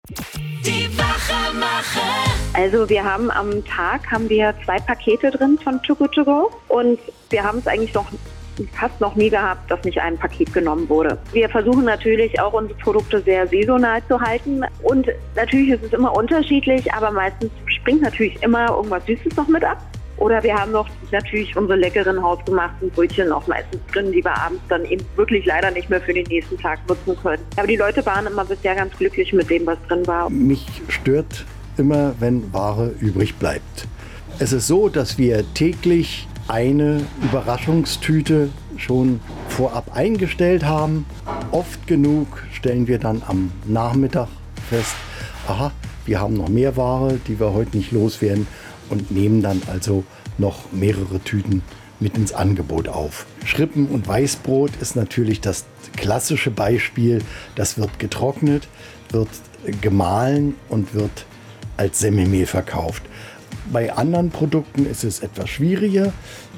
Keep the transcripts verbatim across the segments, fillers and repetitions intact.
Die Wachemacher. Also wir haben am Tag haben wir zwei Pakete drin von Too Good To Go und wir haben es eigentlich noch fast noch nie gehabt, dass nicht ein Paket genommen wurde. Wir versuchen natürlich auch unsere Produkte sehr saisonal zu halten und natürlich ist es immer unterschiedlich, aber meistens springt natürlich immer irgendwas Süßes noch mit ab. Oder wir haben noch natürlich unsere leckeren hausgemachten Brötchen auch meistens drin, die wir abends dann eben wirklich leider nicht mehr für den nächsten Tag nutzen können. Aber die Leute waren immer bisher ganz glücklich mit dem, was drin war. Mich stört immer, wenn Ware übrig bleibt. Es ist so, dass wir täglich eine Überraschungstüte schon vorab eingestellt haben. Oft genug stellen wir dann am Nachmittag fest, aha, wir haben noch mehr Ware, die wir heute nicht loswerden und nehmen dann also noch mehrere Tüten mit ins Angebot auf. Schrippen und Weißbrot ist natürlich das klassische Beispiel. Das wird getrocknet, wird gemahlen und wird als Semmelmehl verkauft. Bei anderen Produkten ist es etwas schwieriger.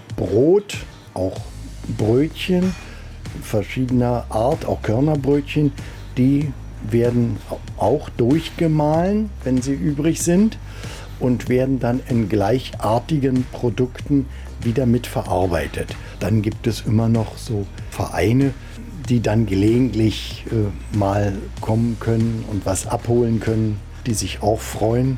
Brot, auch Brötchen verschiedener Art, auch Körnerbrötchen, die werden auch durchgemahlen, wenn sie übrig sind, und werden dann in gleichartigen Produkten wieder mitverarbeitet. Dann gibt es immer noch so Vereine, die dann gelegentlich äh, mal kommen können und was abholen können, die sich auch freuen.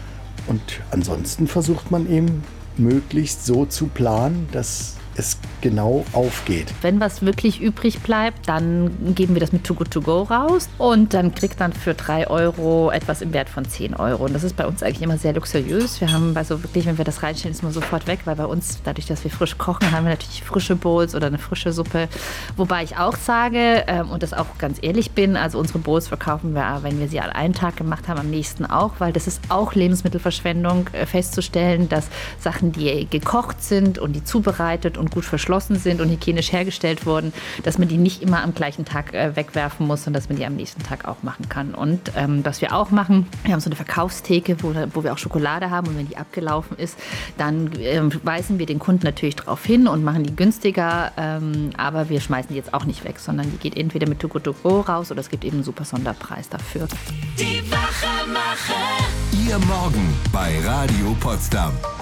Und ansonsten versucht man eben möglichst so zu planen, dass es genau aufgeht. Wenn was wirklich übrig bleibt, dann geben wir das mit Too Good To Go raus und dann kriegt man für drei Euro etwas im Wert von zehn Euro. Und das ist bei uns eigentlich immer sehr luxuriös. Wir haben also wirklich, wenn wir das reinstellen, ist man sofort weg, weil bei uns, dadurch, dass wir frisch kochen, haben wir natürlich frische Bowls oder eine frische Suppe. Wobei ich auch sage ähm, und das auch ganz ehrlich bin, also unsere Bowls verkaufen wir, wenn wir sie an einem Tag gemacht haben, am nächsten auch, weil das ist auch Lebensmittelverschwendung, äh, festzustellen, dass Sachen, die gekocht sind und die zubereitet und gut verschlossen sind und hygienisch hergestellt wurden, dass man die nicht immer am gleichen Tag äh, wegwerfen muss und dass man die am nächsten Tag auch machen kann. Und ähm, was wir auch machen, wir haben so eine Verkaufstheke, wo, wo wir auch Schokolade haben und wenn die abgelaufen ist, dann äh, weisen wir den Kunden natürlich darauf hin und machen die günstiger, ähm, aber wir schmeißen die jetzt auch nicht weg, sondern die geht entweder mit Too Good To Go raus oder es gibt eben einen super Sonderpreis dafür. Die Wachemacher. Ihr Morgen bei Radio Potsdam.